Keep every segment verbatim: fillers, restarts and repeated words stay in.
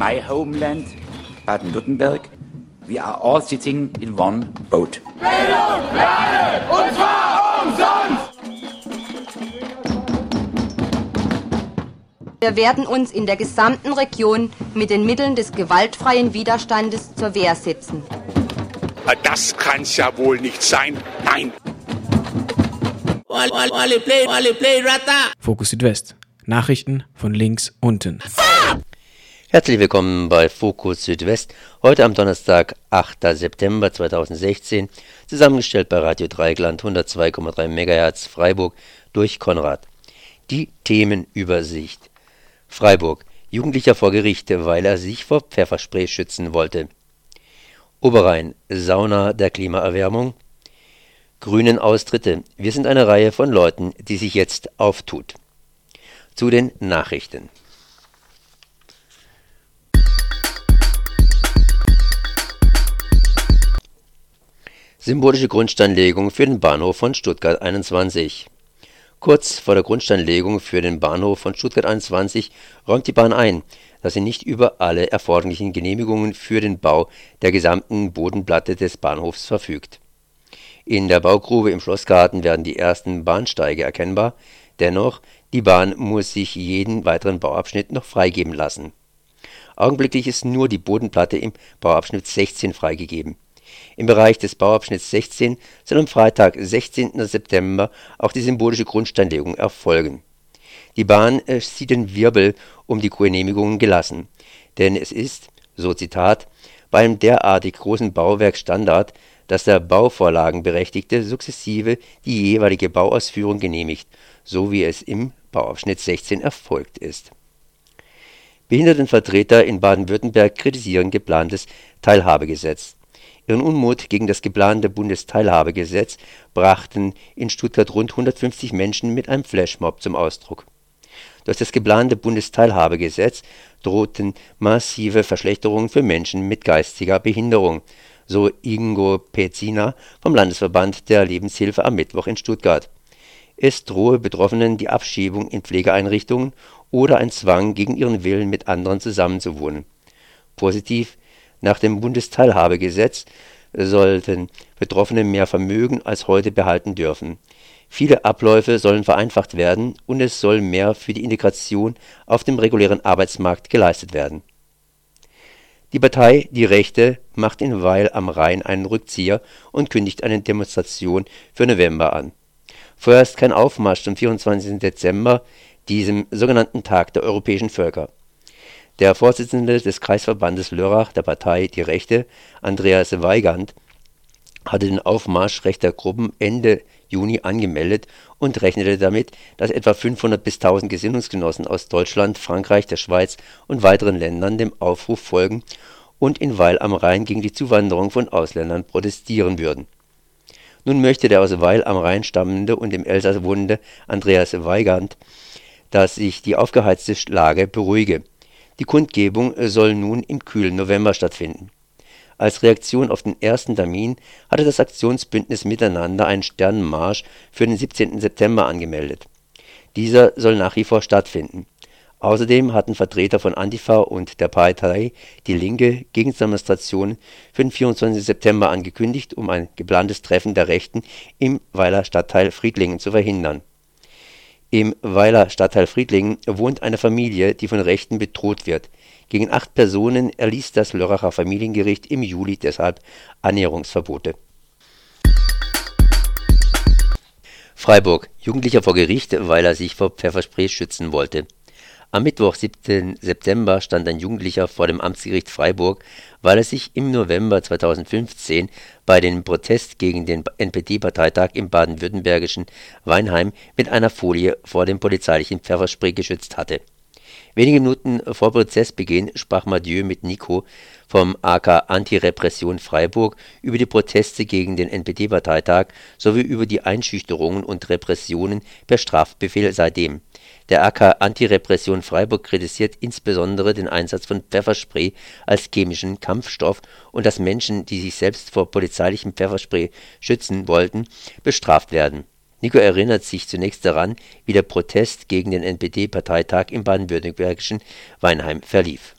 my homeland, Baden-Württemberg, we are all sitting in one boat. Bildung, Lernen, und zwar umsonst! Wir werden uns in der gesamten Region mit den Mitteln des gewaltfreien Widerstandes zur Wehr setzen. Das kann's ja wohl nicht sein. Nein! Fokus Südwest. Nachrichten von links unten. Herzlich willkommen bei Fokus Südwest, heute am Donnerstag, achter September zweitausendsechzehn, zusammengestellt bei Radio Dreieckland hundertzwei Komma drei Megahertz Freiburg durch Konrad. Die Themenübersicht. Freiburg. Jugendlicher vor Gericht, weil er sich vor Pfefferspray schützen wollte. Oberrhein. Sauna der Klimaerwärmung. Grünen Austritte. Wir sind eine Reihe von Leuten, die sich jetzt auftut. Zu den Nachrichten. Symbolische Grundsteinlegung für den Bahnhof von Stuttgart einundzwanzig. Kurz vor der Grundsteinlegung für den Bahnhof von Stuttgart einundzwanzig räumt die Bahn ein, dass sie nicht über alle erforderlichen Genehmigungen für den Bau der gesamten Bodenplatte des Bahnhofs verfügt. In der Baugrube im Schlossgarten werden die ersten Bahnsteige erkennbar, dennoch, die Bahn muss sich jeden weiteren Bauabschnitt noch freigeben lassen. Augenblicklich ist nur die Bodenplatte im Bauabschnitt sechzehn freigegeben. Im Bereich des Bauabschnitts sechzehn soll am Freitag, sechzehnten September, auch die symbolische Grundsteinlegung erfolgen. Die Bahn äh, sieht den Wirbel um die Genehmigungen gelassen, denn es ist, so Zitat, bei einem derartig großen Bauwerk Standard, dass der Bauvorlagenberechtigte sukzessive die jeweilige Bauausführung genehmigt, so wie es im Bauabschnitt sechzehn erfolgt ist. Behindertenvertreter in Baden-Württemberg kritisieren geplantes Teilhabegesetz. Ihren Unmut gegen das geplante Bundesteilhabegesetz brachten in Stuttgart rund hundertfünfzig Menschen mit einem Flashmob zum Ausdruck. Durch das geplante Bundesteilhabegesetz drohten massive Verschlechterungen für Menschen mit geistiger Behinderung, so Ingo Pezina vom Landesverband der Lebenshilfe am Mittwoch in Stuttgart. Es drohe Betroffenen die Abschiebung in Pflegeeinrichtungen oder ein Zwang, gegen ihren Willen mit anderen zusammenzuwohnen. Positiv: Nach dem Bundesteilhabegesetz sollten Betroffene mehr Vermögen als heute behalten dürfen. Viele Abläufe sollen vereinfacht werden und es soll mehr für die Integration auf dem regulären Arbeitsmarkt geleistet werden. Die Partei Die Rechte macht in Weil am Rhein einen Rückzieher und kündigt eine Demonstration für November an. Vorerst kein Aufmarsch zum vierundzwanzigsten Dezember, diesem sogenannten Tag der europäischen Völker. Der Vorsitzende des Kreisverbandes Lörrach der Partei Die Rechte, Andreas Weigand, hatte den Aufmarsch rechter Gruppen Ende Juni angemeldet und rechnete damit, dass etwa fünfhundert bis tausend Gesinnungsgenossen aus Deutschland, Frankreich, der Schweiz und weiteren Ländern dem Aufruf folgen und in Weil am Rhein gegen die Zuwanderung von Ausländern protestieren würden. Nun möchte der aus Weil am Rhein stammende und im Elsass wohnende Andreas Weigand, dass sich die aufgeheizte Lage beruhige. Die Kundgebung soll nun im kühlen November stattfinden. Als Reaktion auf den ersten Termin hatte das Aktionsbündnis Miteinander einen Sternenmarsch für den siebzehnten September angemeldet. Dieser soll nach wie vor stattfinden. Außerdem hatten Vertreter von Antifa und der Partei Die Linke Gegendemonstrationen für den vierundzwanzigsten September angekündigt, um ein geplantes Treffen der Rechten im Weiler Stadtteil Friedlingen zu verhindern. Im Weiler Stadtteil Friedlingen wohnt eine Familie, die von Rechten bedroht wird. Gegen acht Personen erließ das Lörracher Familiengericht im Juli deshalb Annäherungsverbote. Freiburg. Jugendlicher vor Gericht, weil er sich vor Pfefferspray schützen wollte. Am Mittwoch, siebten September, stand ein Jugendlicher vor dem Amtsgericht Freiburg, weil er sich im November zweitausendfünfzehn bei dem Protest gegen den N P D-Parteitag im baden-württembergischen Weinheim mit einer Folie vor dem polizeilichen Pfefferspray geschützt hatte. Wenige Minuten vor Prozessbeginn sprach Mathieu mit Nico vom A K Antirepression Freiburg über die Proteste gegen den N P D-Parteitag sowie über die Einschüchterungen und Repressionen per Strafbefehl seitdem. Der A K Antirepression Freiburg kritisiert insbesondere den Einsatz von Pfefferspray als chemischen Kampfstoff und dass Menschen, die sich selbst vor polizeilichem Pfefferspray schützen wollten, bestraft werden. Nico erinnert sich zunächst daran, wie der Protest gegen den N P D-Parteitag im baden-württembergischen Weinheim verlief.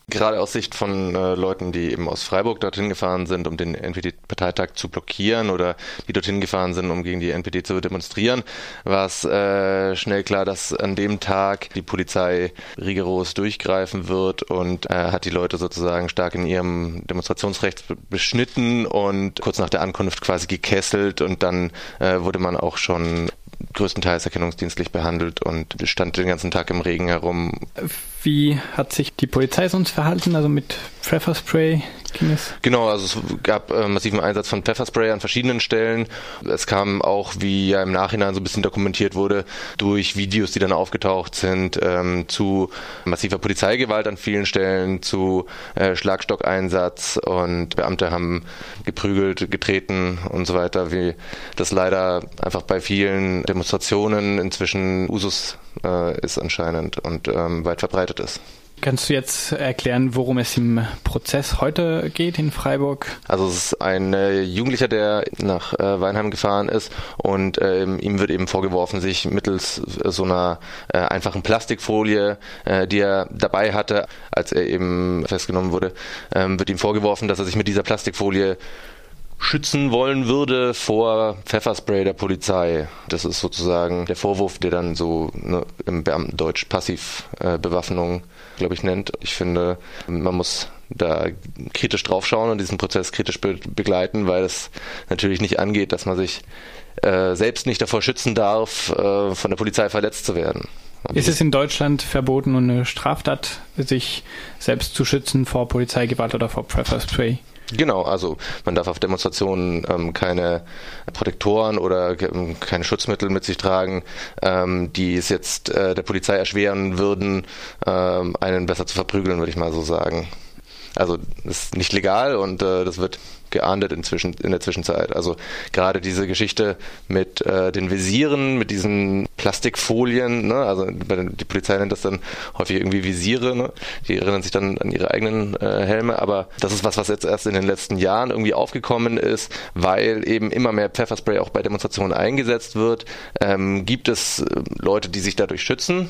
Gerade aus Sicht von äh, Leuten, die eben aus Freiburg dorthin gefahren sind, um den N P D-Parteitag zu blockieren oder die dorthin gefahren sind, um gegen die N P D zu demonstrieren, war es äh, schnell klar, dass an dem Tag die Polizei rigoros durchgreifen wird und äh, hat die Leute sozusagen stark in ihrem Demonstrationsrecht beschnitten und kurz nach der Ankunft quasi gekesselt und dann äh, wurde man auch schon größtenteils erkennungsdienstlich behandelt und stand den ganzen Tag im Regen herum. Wie hat sich die Polizei sonst verhalten? Also mit Pfefferspray ging es? Genau, also es gab äh, massiven Einsatz von Pfefferspray an verschiedenen Stellen. Es kam auch, wie ja im Nachhinein so ein bisschen dokumentiert wurde, durch Videos, die dann aufgetaucht sind, ähm, zu massiver Polizeigewalt an vielen Stellen, zu äh, Schlagstockeinsatz und Beamte haben geprügelt, getreten und so weiter, wie das leider einfach bei vielen Demonstrationen inzwischen Usus äh, ist anscheinend und ähm, weit verbreitet ist. Kannst du jetzt erklären, worum es im Prozess heute geht in Freiburg? Also es ist ein äh, Jugendlicher, der nach äh, Weinheim gefahren ist und äh, ihm wird eben vorgeworfen, sich mittels äh, so einer äh, einfachen Plastikfolie, äh, die er dabei hatte, als er eben festgenommen wurde, äh, wird ihm vorgeworfen, dass er sich mit dieser Plastikfolie schützen wollen würde vor Pfefferspray der Polizei. Das ist sozusagen der Vorwurf, der dann so ne, im Beamtendeutsch Passivbewaffnung, äh, glaube ich, nennt. Ich finde, man muss da kritisch draufschauen und diesen Prozess kritisch be- begleiten, weil es natürlich nicht angeht, dass man sich äh, selbst nicht davor schützen darf, äh, von der Polizei verletzt zu werden. Ist es in Deutschland verboten und eine Straftat, sich selbst zu schützen vor Polizeigewalt oder vor Pfefferspray? Genau, also man darf auf Demonstrationen ähm, keine Protektoren oder ähm, keine Schutzmittel mit sich tragen, ähm, die es jetzt äh, der Polizei erschweren würden, ähm, einen besser zu verprügeln, würde ich mal so sagen. Also das ist nicht legal und äh, das wird geahndet inzwischen, in der Zwischenzeit. Also gerade diese Geschichte mit äh, den Visieren, mit diesen Plastikfolien, ne? Also die Polizei nennt das dann häufig irgendwie Visiere, ne? Die erinnern sich dann an ihre eigenen äh, Helme, aber das ist was, was jetzt erst in den letzten Jahren irgendwie aufgekommen ist, weil eben immer mehr Pfefferspray auch bei Demonstrationen eingesetzt wird. Ähm, gibt es äh, Leute, die sich dadurch schützen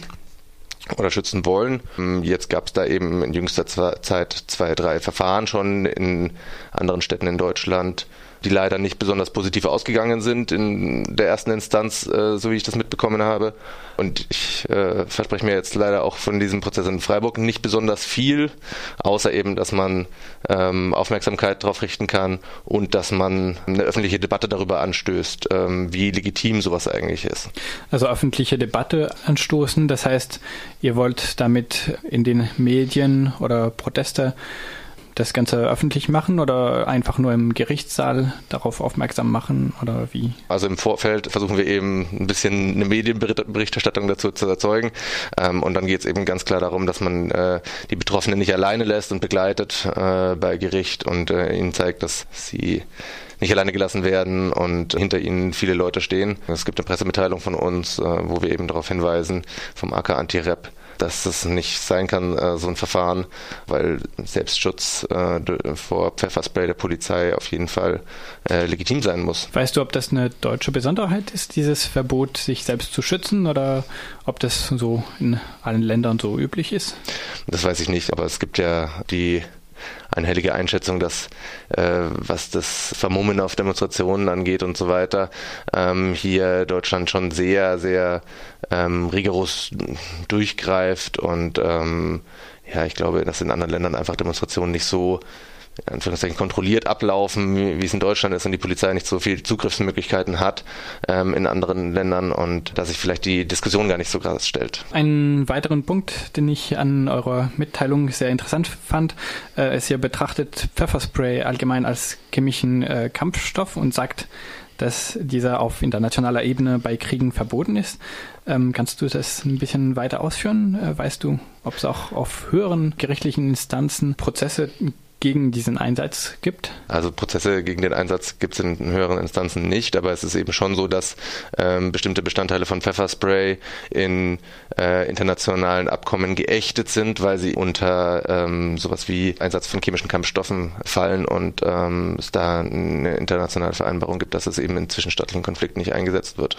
oder schützen wollen. Jetzt gab es da eben in jüngster Zeit zwei, drei Verfahren schon in anderen Städten in Deutschland, die leider nicht besonders positiv ausgegangen sind in der ersten Instanz, äh, so wie ich das mitbekommen habe. Und ich äh, verspreche mir jetzt leider auch von diesem Prozess in Freiburg nicht besonders viel, außer eben, dass man ähm, Aufmerksamkeit darauf richten kann und dass man eine öffentliche Debatte darüber anstößt, ähm, wie legitim sowas eigentlich ist. Also öffentliche Debatte anstoßen, das heißt, ihr wollt damit in den Medien oder Proteste das Ganze öffentlich machen oder einfach nur im Gerichtssaal darauf aufmerksam machen oder wie? Also im Vorfeld versuchen wir eben ein bisschen eine Medienberichterstattung dazu zu erzeugen ähm, und dann geht es eben ganz klar darum, dass man äh, die Betroffenen nicht alleine lässt und begleitet äh, bei Gericht und äh, ihnen zeigt, dass sie nicht alleine gelassen werden und hinter ihnen viele Leute stehen. Es gibt eine Pressemitteilung von uns, äh, wo wir eben darauf hinweisen, vom A K Anti-Rap, dass es nicht sein kann, äh, so ein Verfahren, weil Selbstschutz äh, vor Pfefferspray der Polizei auf jeden Fall äh, legitim sein muss. Weißt du, ob das eine deutsche Besonderheit ist, dieses Verbot, sich selbst zu schützen, oder ob das so in allen Ländern so üblich ist? Das weiß ich nicht, aber es gibt ja die einhellige Einschätzung, dass äh, was das Vermummen auf Demonstrationen angeht und so weiter, ähm, hier Deutschland schon sehr, sehr ähm, rigoros durchgreift und ähm, ja, ich glaube, dass in anderen Ländern einfach Demonstrationen nicht so in Anführungszeichen kontrolliert ablaufen, wie es in Deutschland ist und die Polizei nicht so viel Zugriffsmöglichkeiten hat ähm, in anderen Ländern und dass sich vielleicht die Diskussion gar nicht so krass stellt. Einen weiteren Punkt, den ich an eurer Mitteilung sehr interessant fand, äh, ist, ihr betrachtet Pfefferspray allgemein als chemischen äh, Kampfstoff und sagt, dass dieser auf internationaler Ebene bei Kriegen verboten ist. Ähm, kannst du das ein bisschen weiter ausführen? Äh, weißt du, ob es auch auf höheren gerichtlichen Instanzen Prozesse gegen diesen Einsatz gibt? Also Prozesse gegen den Einsatz gibt es in höheren Instanzen nicht, aber es ist eben schon so, dass ähm, bestimmte Bestandteile von Pfefferspray in äh, internationalen Abkommen geächtet sind, weil sie unter ähm, sowas wie Einsatz von chemischen Kampfstoffen fallen und ähm, es da eine internationale Vereinbarung gibt, dass es eben in zwischenstaatlichen Konflikten nicht eingesetzt wird.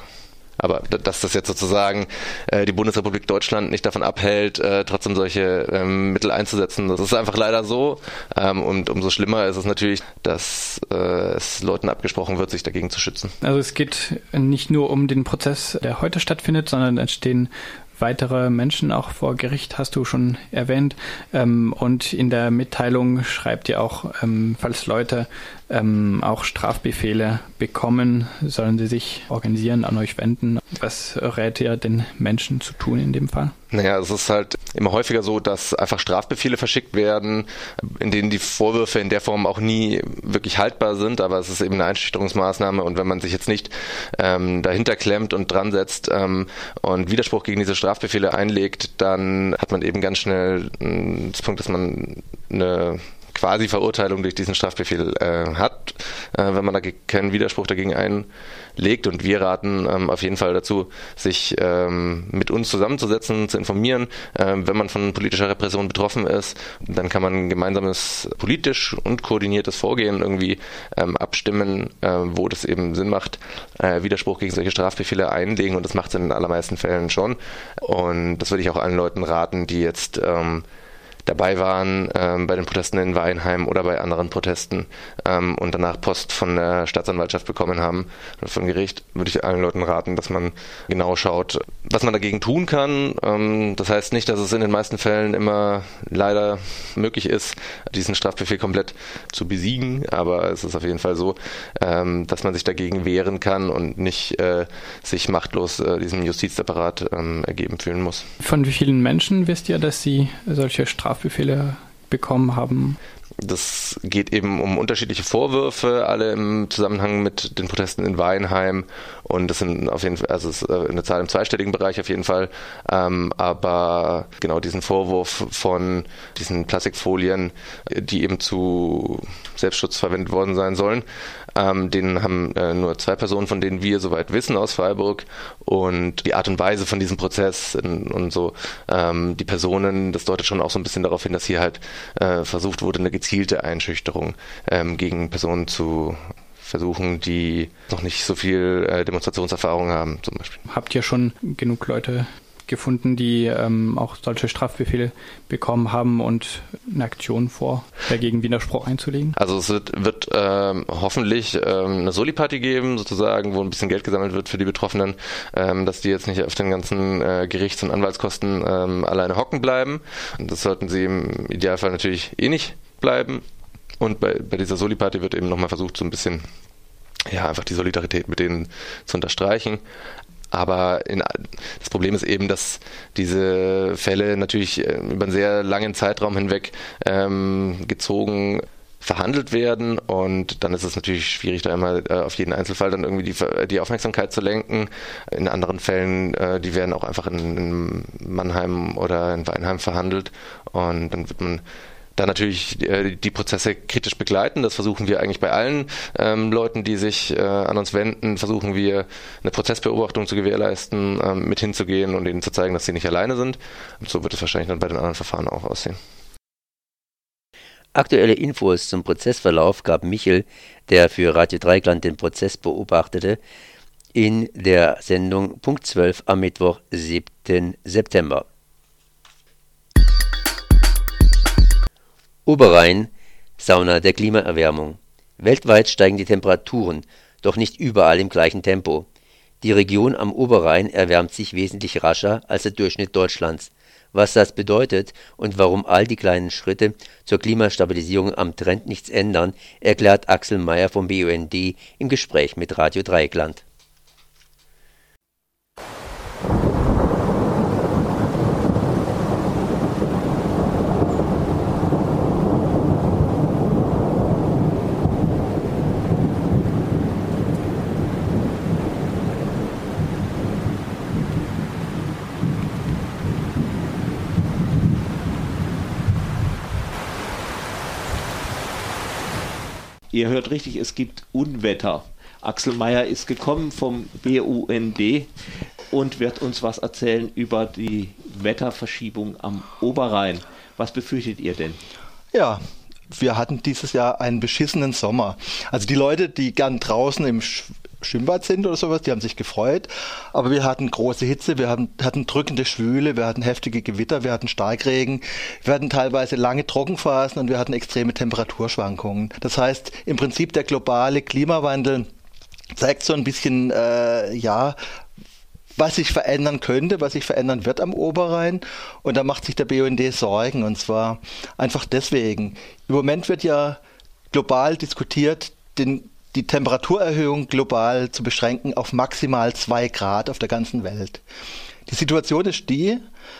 Aber dass das jetzt sozusagen äh, die Bundesrepublik Deutschland nicht davon abhält, äh, trotzdem solche ähm, Mittel einzusetzen, das ist einfach leider so. Ähm, und umso schlimmer ist es natürlich, dass äh, es Leuten abgesprochen wird, sich dagegen zu schützen. Also es geht nicht nur um den Prozess, der heute stattfindet, sondern es stehen weitere Menschen auch vor Gericht, hast du schon erwähnt. Ähm, und in der Mitteilung schreibt ihr auch, ähm, falls Leute ähm, auch Strafbefehle bekommen, sollen sie sich organisieren, an euch wenden. Was rät ihr den Menschen zu tun in dem Fall? Naja, es ist halt immer häufiger so, dass einfach Strafbefehle verschickt werden, in denen die Vorwürfe in der Form auch nie wirklich haltbar sind, aber es ist eben eine Einschüchterungsmaßnahme und wenn man sich jetzt nicht ähm, dahinter klemmt und dran setzt ähm, und Widerspruch gegen diese Strafbefehle einlegt, dann hat man eben ganz schnell äh, das Punkt, dass man eine quasi Verurteilung durch diesen Strafbefehl äh, hat, äh, wenn man da keinen Widerspruch dagegen einlegt. Und wir raten ähm, auf jeden Fall dazu, sich ähm, mit uns zusammenzusetzen, zu informieren. Äh, wenn man von politischer Repression betroffen ist, dann kann man ein gemeinsames politisch und koordiniertes Vorgehen irgendwie ähm, abstimmen, äh, wo das eben Sinn macht, äh, Widerspruch gegen solche Strafbefehle einlegen. Und das macht es in den allermeisten Fällen schon. Und das würde ich auch allen Leuten raten, die jetzt ähm, dabei waren ähm, bei den Protesten in Weinheim oder bei anderen Protesten ähm, und danach Post von der Staatsanwaltschaft bekommen haben oder vom Gericht, würde ich allen Leuten raten, dass man genau schaut, was man dagegen tun kann. Ähm, das heißt nicht, dass es in den meisten Fällen immer leider möglich ist, diesen Strafbefehl komplett zu besiegen, aber es ist auf jeden Fall so, ähm, dass man sich dagegen wehren kann und nicht äh, sich machtlos äh, diesem Justizapparat ähm, ergeben fühlen muss. Von wie vielen Menschen wisst ihr, dass sie solche Strafbefehle Strafbefehle bekommen haben? Das geht eben um unterschiedliche Vorwürfe, alle im Zusammenhang mit den Protesten in Weinheim und das sind auf jeden Fall, also es ist eine Zahl im zweistelligen Bereich auf jeden Fall, ähm, aber genau diesen Vorwurf von diesen Plastikfolien, die eben zu Selbstschutz verwendet worden sein sollen, ähm, den haben äh, nur zwei Personen, von denen wir soweit wissen aus Freiburg und die Art und Weise von diesem Prozess und, und so, ähm, die Personen, das deutet schon auch so ein bisschen darauf hin, dass hier halt äh, versucht wurde, eine gezielte Einschüchterung ähm, gegen Personen zu versuchen, die noch nicht so viel äh, Demonstrationserfahrung haben zum Beispiel. Habt ihr schon genug Leute gefunden, die ähm, auch solche Strafbefehle bekommen haben und eine Aktion vor, dagegen Widerspruch einzulegen? Also es wird, wird ähm, hoffentlich ähm, eine Soli-Party geben, sozusagen, wo ein bisschen Geld gesammelt wird für die Betroffenen, ähm, dass die jetzt nicht auf den ganzen äh, Gerichts- und Anwaltskosten ähm, alleine hocken bleiben. Und das sollten sie im Idealfall natürlich eh nicht bleiben. Und bei, bei dieser Soli-Party wird eben nochmal versucht, so ein bisschen, ja, einfach die Solidarität mit denen zu unterstreichen. Aber in, das Problem ist eben, dass diese Fälle natürlich über einen sehr langen Zeitraum hinweg ähm, gezogen verhandelt werden und dann ist es natürlich schwierig, da immer äh, auf jeden Einzelfall dann irgendwie die, die Aufmerksamkeit zu lenken. In anderen Fällen, äh, die werden auch einfach in, in Mannheim oder in Weinheim verhandelt und dann wird man da natürlich die, die Prozesse kritisch begleiten. Das versuchen wir eigentlich bei allen ähm, Leuten, die sich äh, an uns wenden, versuchen wir eine Prozessbeobachtung zu gewährleisten, ähm, mit hinzugehen und ihnen zu zeigen, dass sie nicht alleine sind. Und so wird es wahrscheinlich dann bei den anderen Verfahren auch aussehen. Aktuelle Infos zum Prozessverlauf gab Michel, der für Radio Dreieckland den Prozess beobachtete, in der Sendung Punkt zwölf am Mittwoch, siebten September. Oberrhein, Sauna der Klimaerwärmung. Weltweit steigen die Temperaturen, doch nicht überall im gleichen Tempo. Die Region am Oberrhein erwärmt sich wesentlich rascher als der Durchschnitt Deutschlands. Was das bedeutet und warum all die kleinen Schritte zur Klimastabilisierung am Trend nichts ändern, erklärt Axel Meyer vom B U N D im Gespräch mit Radio Dreieckland. Ihr hört richtig, es gibt Unwetter. Axel Meyer ist gekommen vom B U N D und wird uns was erzählen über die Wetterverschiebung am Oberrhein. Was befürchtet ihr denn? Ja, wir hatten dieses Jahr einen beschissenen Sommer. Also die Leute, die gern draußen im Schwimmbad sind oder sowas, die haben sich gefreut. Aber wir hatten große Hitze, wir hatten, hatten drückende Schwüle, wir hatten heftige Gewitter, wir hatten Starkregen, wir hatten teilweise lange Trockenphasen und wir hatten extreme Temperaturschwankungen. Das heißt, im Prinzip der globale Klimawandel zeigt so ein bisschen, äh, ja, was sich verändern könnte, was sich verändern wird am Oberrhein. Und da macht sich der B U N D Sorgen. Und zwar einfach deswegen. Im Moment wird ja global diskutiert, den, die Temperaturerhöhung global zu beschränken auf maximal zwei Grad auf der ganzen Welt. Die Situation ist die,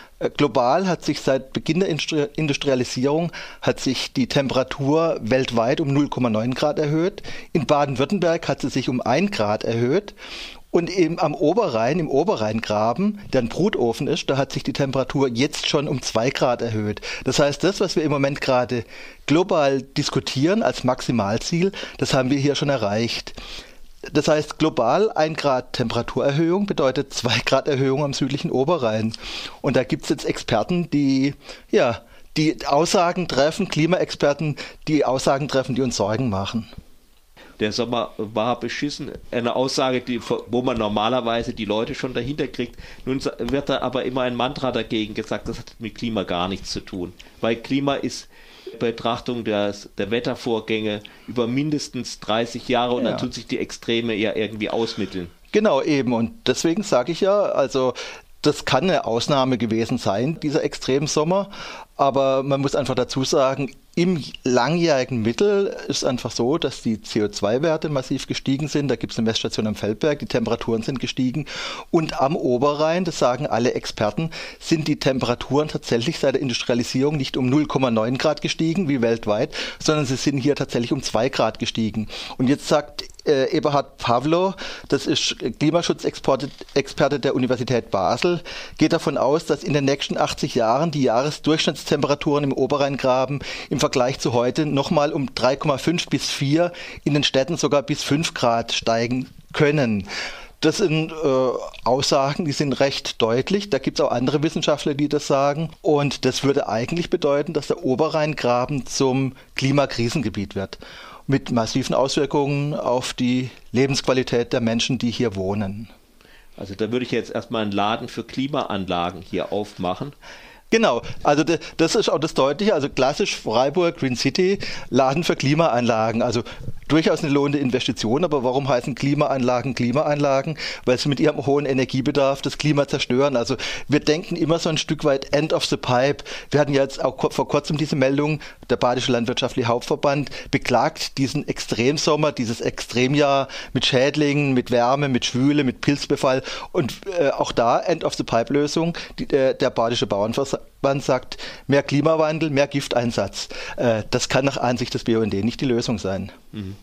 global hat sich seit Beginn der Industrialisierung hat sich die Temperatur weltweit um null Komma neun Grad erhöht. In Baden-Württemberg hat sie sich um ein Grad erhöht. Und eben am Oberrhein, im Oberrheingraben, der ein Brutofen ist, da hat sich die Temperatur jetzt schon um zwei Grad erhöht. Das heißt, das, was wir im Moment gerade global diskutieren als Maximalziel, das haben wir hier schon erreicht. Das heißt, global ein Grad Temperaturerhöhung bedeutet zwei Grad Erhöhung am südlichen Oberrhein. Und da gibt es jetzt Experten, die, ja, die Aussagen treffen, Klimaexperten, die Aussagen treffen, die uns Sorgen machen. Der Sommer war beschissen. Eine Aussage, die, wo man normalerweise die Leute schon dahinter kriegt. Nun wird da aber immer ein Mantra dagegen gesagt, das hat mit Klima gar nichts zu tun. Weil Klima ist Betrachtung des, der Wettervorgänge über mindestens dreißig Jahre und ja. Dann tut sich die Extreme ja irgendwie ausmitteln. Genau, eben. Und deswegen sage ich ja, also das kann eine Ausnahme gewesen sein, dieser Extremsommer. Aber man muss einfach dazu sagen, im langjährigen Mittel ist einfach so, dass die C O zwei Werte massiv gestiegen sind. Da gibt es eine Messstation am Feldberg, die Temperaturen sind gestiegen. Und am Oberrhein, das sagen alle Experten, sind die Temperaturen tatsächlich seit der Industrialisierung nicht um null Komma neun Grad gestiegen, wie weltweit, sondern sie sind hier tatsächlich um zwei Grad gestiegen. Und jetzt sagt äh, Eberhard Pawlow, das ist Klimaschutzexperte der Universität Basel, geht davon aus, dass in den nächsten achtzig Jahren die Jahresdurchschnittstemperaturen im Oberrheingraben im Vergleich zu heute nochmal um drei Komma fünf bis vier, in den Städten sogar bis fünf Grad steigen können. Das sind äh, Aussagen, die sind recht deutlich. Da gibt es auch andere Wissenschaftler, die das sagen. Und das würde eigentlich bedeuten, dass der Oberrheingraben zum Klimakrisengebiet wird. Mit massiven Auswirkungen auf die Lebensqualität der Menschen, die hier wohnen. Also da würde ich jetzt erstmal einen Laden für Klimaanlagen hier aufmachen. Genau, also das ist auch das Deutliche, also klassisch Freiburg, Green City, Laden für Klimaanlagen, also durchaus eine lohnende Investition, aber warum heißen Klimaanlagen Klimaanlagen? Weil sie mit ihrem hohen Energiebedarf das Klima zerstören. Also wir denken immer so ein Stück weit End of the Pipe. Wir hatten ja jetzt auch vor kurzem diese Meldung, der Badische Landwirtschaftliche Hauptverband beklagt diesen Extremsommer, dieses Extremjahr mit Schädlingen, mit Wärme, mit Schwüle, mit Pilzbefall und äh, auch da End of the Pipe Lösung, die, äh, der Badische Bauernverband sagt, mehr Klimawandel, mehr Gifteinsatz. Äh, das kann nach Ansicht des B U N D nicht die Lösung sein. Mhm.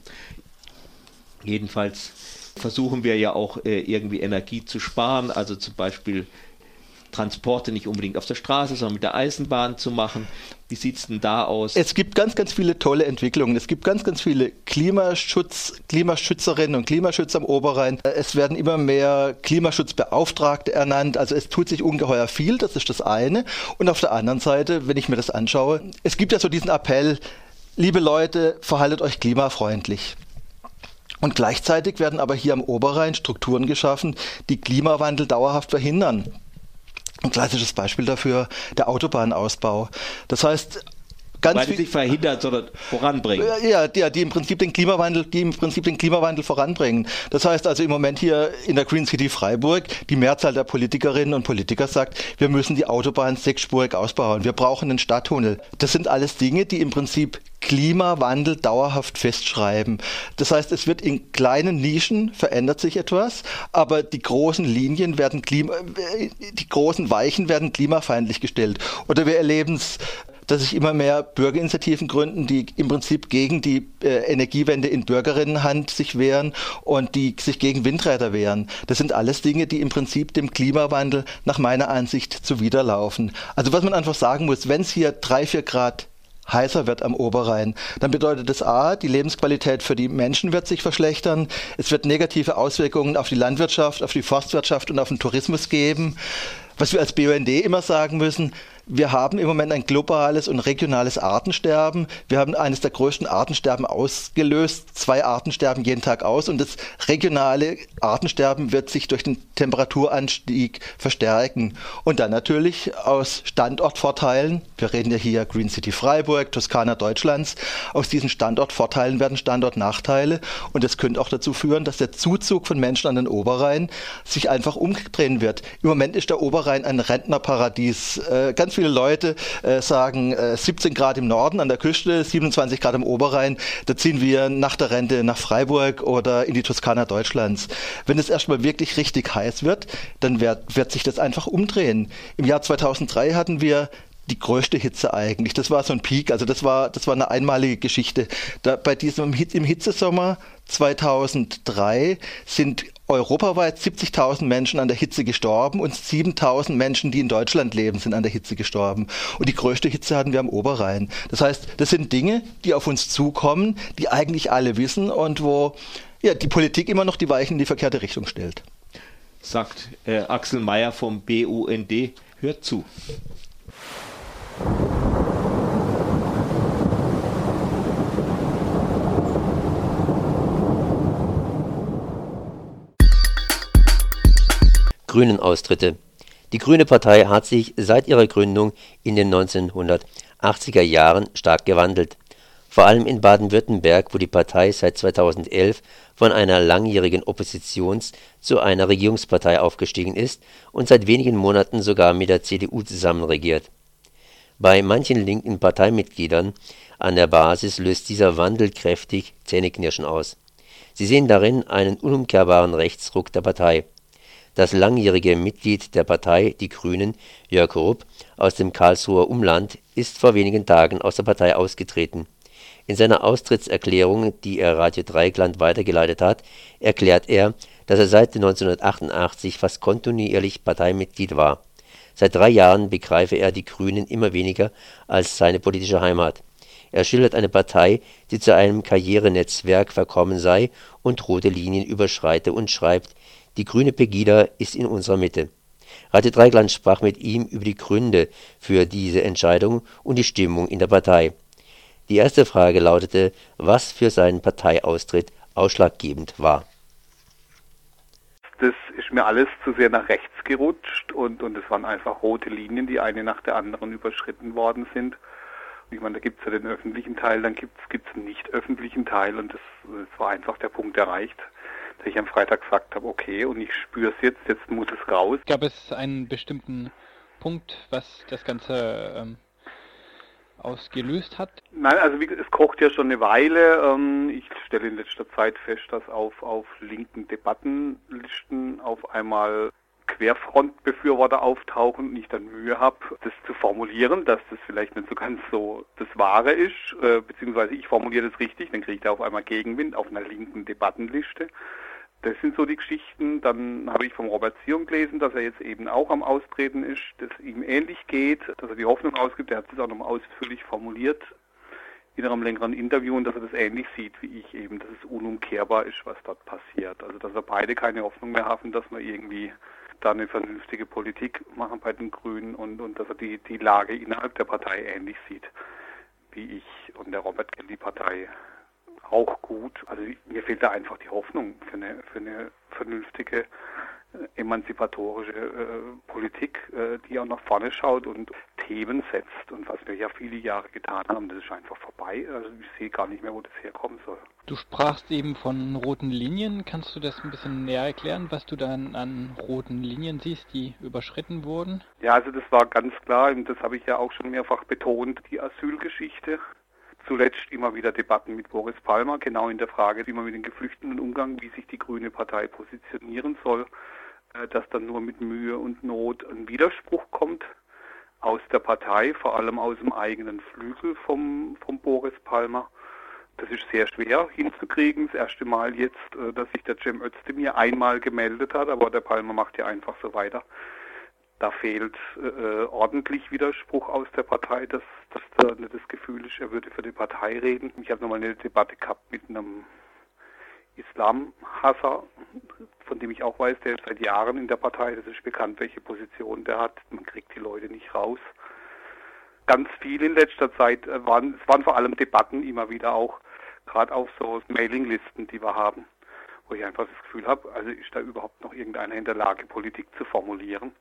Jedenfalls versuchen wir ja auch äh, irgendwie Energie zu sparen, also zum Beispiel Transporte nicht unbedingt auf der Straße, sondern mit der Eisenbahn zu machen. Wie sieht es denn da aus? Es gibt ganz, ganz viele tolle Entwicklungen. Es gibt ganz, ganz viele Klimaschutz, Klimaschützerinnen und Klimaschützer am Oberrhein. Es werden immer mehr Klimaschutzbeauftragte ernannt. Also es tut sich ungeheuer viel, das ist das eine. Und auf der anderen Seite, wenn ich mir das anschaue, es gibt ja so diesen Appell, liebe Leute, verhaltet euch klimafreundlich. Und gleichzeitig werden aber hier am Oberrhein Strukturen geschaffen, die Klimawandel dauerhaft verhindern. Ein klassisches Beispiel dafür, der Autobahnausbau. Das heißt, ganz Weil es nicht verhindert, sondern voranbringen. Ja, ja, die im Prinzip den Klimawandel, die im Prinzip den Klimawandel voranbringen. Das heißt also im Moment hier in der Green City Freiburg, die Mehrzahl der Politikerinnen und Politiker sagt, wir müssen die Autobahn sechsspurig ausbauen. Wir brauchen einen Stadttunnel. Das sind alles Dinge, die im Prinzip Klimawandel dauerhaft festschreiben. Das heißt, es wird in kleinen Nischen verändert sich etwas, aber die großen Linien werden Klima, die großen Weichen werden klimafeindlich gestellt. Oder wir erleben es, dass sich immer mehr Bürgerinitiativen gründen, die im Prinzip gegen die äh, Energiewende in Bürgerinnenhand sich wehren und die sich gegen Windräder wehren. Das sind alles Dinge, die im Prinzip dem Klimawandel nach meiner Ansicht zuwiderlaufen. Also was man einfach sagen muss, wenn es hier drei, vier Grad heißer wird am Oberrhein, dann bedeutet das A, die Lebensqualität für die Menschen wird sich verschlechtern, es wird negative Auswirkungen auf die Landwirtschaft, auf die Forstwirtschaft und auf den Tourismus geben. Was wir als B U N D immer sagen müssen, Wir haben im Moment ein globales und regionales Artensterben. Wir haben eines der größten Artensterben ausgelöst. Zwei Arten sterben jeden Tag aus und das regionale Artensterben wird sich durch den Temperaturanstieg verstärken. Und dann natürlich aus Standortvorteilen, wir reden ja hier Green City Freiburg, Toskana Deutschlands, aus diesen Standortvorteilen werden Standortnachteile und das könnte auch dazu führen, dass der Zuzug von Menschen an den Oberrhein sich einfach umdrehen wird. Im Moment ist der Oberrhein ein Rentnerparadies. Äh, ganz viele Leute äh, sagen äh, siebzehn Grad im Norden an der Küste, siebenundzwanzig Grad am Oberrhein, da ziehen wir nach der Rente nach Freiburg oder in die Toskana Deutschlands. Wenn es erstmal wirklich richtig heiß wird, dann wird, wird sich das einfach umdrehen. Im Jahr zweitausenddrei hatten wir die größte Hitze eigentlich. Das war so ein Peak, also das war, das war eine einmalige Geschichte. Da, bei diesem im Hitzesommer zweitausenddrei sind europaweit siebzigtausend Menschen an der Hitze gestorben und siebentausend Menschen, die in Deutschland leben, sind an der Hitze gestorben. Und die größte Hitze hatten wir am Oberrhein. Das heißt, das sind Dinge, die auf uns zukommen, die eigentlich alle wissen und wo ja, die Politik immer noch die Weichen in die verkehrte Richtung stellt. Sagt äh, Axel Meyer vom B U N D. Hört zu. Grünen-Austritte. Die Grüne Partei hat sich seit ihrer Gründung in den neunzehnhundertachtziger Jahren stark gewandelt. Vor allem in Baden-Württemberg, wo die Partei seit zweitausendelf von einer langjährigen Oppositions- zu einer Regierungspartei aufgestiegen ist und seit wenigen Monaten sogar mit der C D U zusammenregiert. Bei manchen linken Parteimitgliedern an der Basis löst dieser Wandel kräftig Zähneknirschen aus. Sie sehen darin einen unumkehrbaren Rechtsruck der Partei. Das langjährige Mitglied der Partei, die Grünen, Jörg Rupp aus dem Karlsruher Umland, ist vor wenigen Tagen aus der Partei ausgetreten. In seiner Austrittserklärung, die er Radio Dreieckland weitergeleitet hat, erklärt er, dass er seit neunzehnhundertachtundachtzig fast kontinuierlich Parteimitglied war. Seit drei Jahren begreife er die Grünen immer weniger als seine politische Heimat. Er schildert eine Partei, die zu einem Karrierenetzwerk verkommen sei und rote Linien überschreite und schreibt: Die grüne Pegida ist in unserer Mitte. Radio Dreieckland sprach mit ihm über die Gründe für diese Entscheidung und die Stimmung in der Partei. Die erste Frage lautete, was für seinen Parteiaustritt ausschlaggebend war. Das ist mir alles zu sehr nach rechts gerutscht und und es waren einfach rote Linien, die eine nach der anderen überschritten worden sind. Ich meine, da gibt es ja den öffentlichen Teil, dann gibt es einen nicht öffentlichen Teil und das, das war einfach der Punkt erreicht, dass ich am Freitag gesagt habe, okay, und ich spüre es jetzt, jetzt muss es raus. Gab es einen bestimmten Punkt, was das Ganze ähm, ausgelöst hat? Nein, also wie, es kocht ja schon eine Weile. Ähm, ich stelle in letzter Zeit fest, dass auf, auf linken Debattenlisten auf einmal Querfrontbefürworter auftauchen und ich dann Mühe habe, das zu formulieren, dass das vielleicht nicht so ganz so das Wahre ist, äh, beziehungsweise ich formuliere das richtig, dann kriege ich da auf einmal Gegenwind auf einer linken Debattenliste. Das sind so die Geschichten. Dann habe ich vom Robert Zion gelesen, dass er jetzt eben auch am Austreten ist, dass ihm ähnlich geht, dass er die Hoffnung ausgibt, er hat es auch nochmal ausführlich formuliert in einem längeren Interview und dass er das ähnlich sieht wie ich eben, dass es unumkehrbar ist, was dort passiert. Also dass wir beide keine Hoffnung mehr haben, dass wir irgendwie da eine vernünftige Politik machen bei den Grünen und, und dass er die, die Lage innerhalb der Partei ähnlich sieht wie ich. Und der Robert kennt die Partei auch gut. Also mir fehlt da einfach die Hoffnung für eine, für eine vernünftige, äh, emanzipatorische äh, Politik, äh, die auch nach vorne schaut und Themen setzt. Und was wir ja viele Jahre getan haben, das ist einfach vorbei. Also ich sehe gar nicht mehr, wo das herkommen soll. Du sprachst eben von roten Linien. Kannst du das ein bisschen näher erklären, was du dann an roten Linien siehst, die überschritten wurden? Ja, also das war ganz klar, und das habe ich ja auch schon mehrfach betont, die Asylgeschichte. Zuletzt immer wieder Debatten mit Boris Palmer, genau in der Frage, wie man mit den Geflüchteten umgang, wie sich die Grüne Partei positionieren soll, dass dann nur mit Mühe und Not ein Widerspruch kommt aus der Partei, vor allem aus dem eigenen Flügel vom, vom Boris Palmer. Das ist sehr schwer hinzukriegen. Das erste Mal jetzt, dass sich der Cem Özdemir einmal gemeldet hat, aber der Palmer macht ja einfach so weiter. Da fehlt äh, ordentlich Widerspruch aus der Partei, dass, dass da nicht das Gefühl ist, er würde für die Partei reden. Ich habe nochmal eine Debatte gehabt mit einem Islamhasser, von dem ich auch weiß, der ist seit Jahren in der Partei. Das ist bekannt, welche Position der hat. Man kriegt die Leute nicht raus. ganz viel in letzter Zeit, äh, waren, es waren vor allem Debatten immer wieder auch, gerade auf so Mailinglisten, die wir haben, wo ich einfach das Gefühl habe, also ist da überhaupt noch irgendeiner in der Lage, Politik zu formulieren?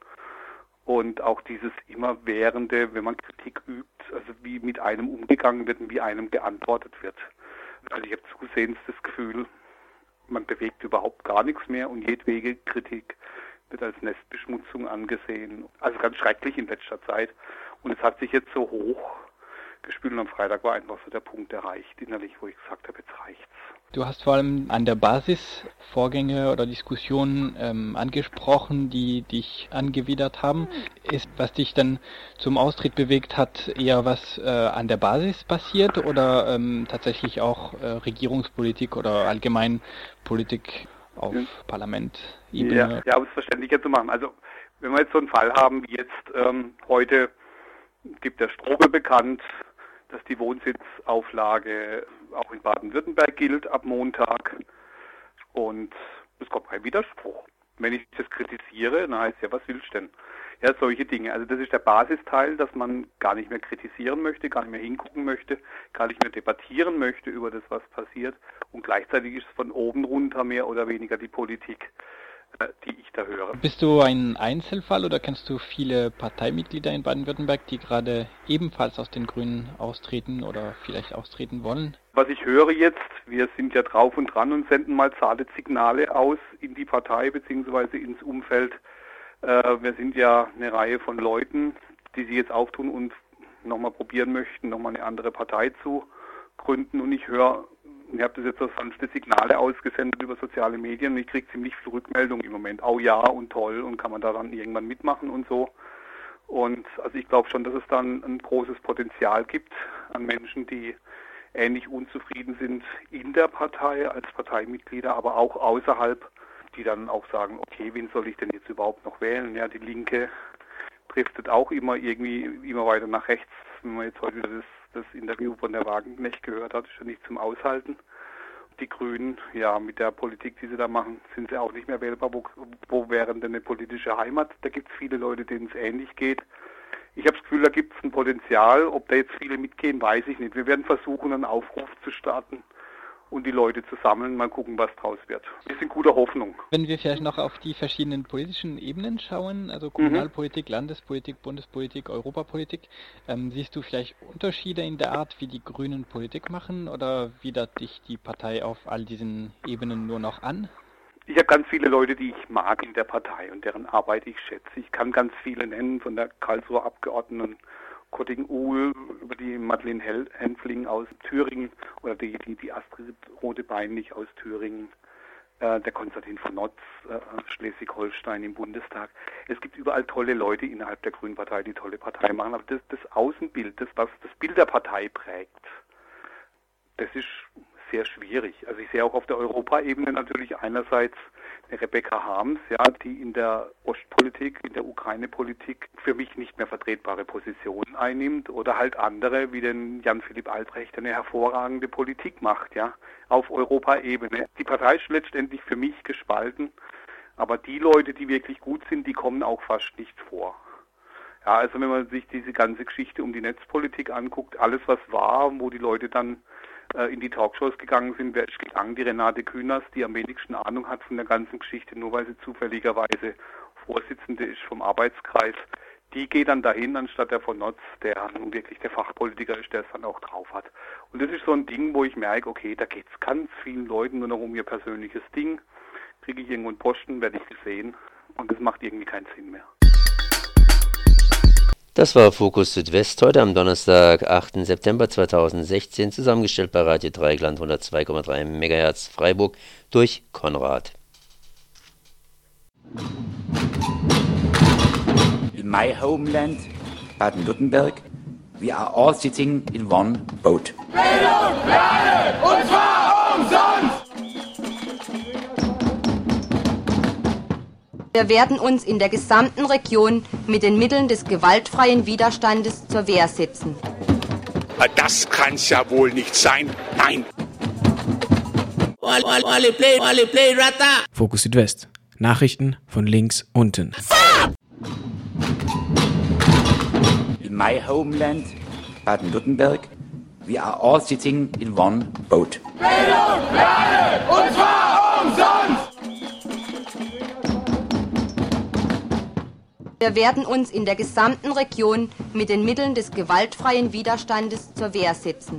Und auch dieses immerwährende, wenn man Kritik übt, also wie mit einem umgegangen wird und wie einem geantwortet wird. Also ich habe zusehends das Gefühl, man bewegt überhaupt gar nichts mehr und jedwege Kritik wird als Nestbeschmutzung angesehen. Also ganz schrecklich in letzter Zeit. Und es hat sich jetzt so hoch gespült und am Freitag war einfach so der Punkt erreicht innerlich, wo ich gesagt habe, jetzt reicht's. Du hast vor allem an der Basis Vorgänge oder Diskussionen ähm, angesprochen, die dich angewidert haben. Ist, was dich dann zum Austritt bewegt hat, eher was äh, an der Basis passiert oder ähm, tatsächlich auch äh, Regierungspolitik oder allgemein Politik auf ja. Parlamentebene? Ja, ja, um es verständlicher zu machen. Also wenn wir jetzt so einen Fall haben wie jetzt ähm, heute gibt der Strobel bekannt, dass die Wohnsitzauflage auch in Baden-Württemberg gilt ab Montag und es kommt kein Widerspruch. Wenn ich das kritisiere, dann heißt es ja, was willst du denn? Ja, solche Dinge. Also das ist der Basisteil, dass man gar nicht mehr kritisieren möchte, gar nicht mehr hingucken möchte, gar nicht mehr debattieren möchte über das, was passiert und gleichzeitig ist es von oben runter mehr oder weniger die Politik, die ich da höre. Bist du ein Einzelfall oder kennst du viele Parteimitglieder in Baden-Württemberg, die gerade ebenfalls aus den Grünen austreten oder vielleicht austreten wollen? Was ich höre jetzt, wir sind ja drauf und dran und senden mal Signale aus in die Partei bzw. ins Umfeld. Äh, wir sind ja eine Reihe von Leuten, die sich jetzt auftun und nochmal probieren möchten, nochmal eine andere Partei zu gründen und ich höre Ich habe das jetzt so sanfte Signale ausgesendet über soziale Medien und ich kriege ziemlich viel Rückmeldung im Moment. Oh ja und toll und kann man da dann irgendwann mitmachen und so. Und also ich glaube schon, dass es dann ein großes Potenzial gibt an Menschen, die ähnlich unzufrieden sind in der Partei als Parteimitglieder, aber auch außerhalb, die dann auch sagen, okay, wen soll ich denn jetzt überhaupt noch wählen? Ja, die Linke driftet auch immer irgendwie immer weiter nach rechts. Wenn man jetzt heute wieder das das Interview von der Wagenknecht gehört hat, ist ja nicht zum Aushalten. Die Grünen, ja, mit der Politik, die sie da machen, sind sie auch nicht mehr wählbar. Wo, wo wäre denn eine politische Heimat? Da gibt es viele Leute, denen es ähnlich geht. Ich habe das Gefühl, da gibt es ein Potenzial. Ob da jetzt viele mitgehen, weiß ich nicht. Wir werden versuchen, einen Aufruf zu starten und die Leute zu sammeln, mal gucken, was draus wird. Wir sind guter Hoffnung. Wenn wir vielleicht noch auf die verschiedenen politischen Ebenen schauen, also Kommunalpolitik, mhm. Landespolitik, Bundespolitik, Europapolitik, ähm, siehst du vielleicht Unterschiede in der Art, wie die Grünen Politik machen oder widert dich die Partei auf all diesen Ebenen nur noch an? Ich habe ganz viele Leute, die ich mag in der Partei und deren Arbeit ich schätze. Ich kann ganz viele nennen, von der Karlsruher Abgeordneten Kotting-Uhl, über die Madeleine Hänfling aus Thüringen oder die, die, die Astrid Rodebeinig aus Thüringen, äh, der Konstantin von Notz, äh, Schleswig-Holstein im Bundestag. Es gibt überall tolle Leute innerhalb der Grünen Partei, die tolle Partei machen, aber das, das Außenbild, das, was das Bild der Partei prägt, das ist sehr schwierig. Also ich sehe auch auf der Europaebene natürlich einerseits eine Rebecca Harms, ja, die in der Ostpolitik, in der Ukraine-Politik für mich nicht mehr vertretbare Positionen einnimmt oder halt andere wie den Jan-Philipp Albrecht, der eine hervorragende Politik macht, ja, auf Europaebene. Die Partei ist letztendlich für mich gespalten, aber die Leute, die wirklich gut sind, die kommen auch fast nicht vor. Ja, also wenn man sich diese ganze Geschichte um die Netzpolitik anguckt, alles was war, wo die Leute dann in die Talkshows gegangen sind, wer ist gegangen? Die Renate Künast, die am wenigsten Ahnung hat von der ganzen Geschichte, nur weil sie zufälligerweise Vorsitzende ist vom Arbeitskreis. Die geht dann dahin, anstatt der von Notz, der nun wirklich der Fachpolitiker ist, der es dann auch drauf hat. Und das ist so ein Ding, wo ich merke, okay, da geht es ganz vielen Leuten nur noch um ihr persönliches Ding. Kriege ich irgendwo einen Posten, werde ich gesehen und das macht irgendwie keinen Sinn mehr. Das war Fokus Südwest heute am Donnerstag, achten September zweitausendsechzehn, zusammengestellt bei Radio Dreieckland hundertzwei Komma drei Megahertz Freiburg durch Konrad. In my homeland, Baden-Württemberg, we are all sitting in one boat. Bildung für alle, und zwar umsonst! Wir werden uns in der gesamten Region mit den Mitteln des gewaltfreien Widerstandes zur Wehr setzen. Das kann's ja wohl nicht sein. Nein! Fokus Südwest. Nachrichten von links unten. my homeland, Baden-Württemberg, we are all sitting in one boat. Bildung, Lernen, und zwar umsonst! Wir werden uns in der gesamten Region mit den Mitteln des gewaltfreien Widerstandes zur Wehr setzen.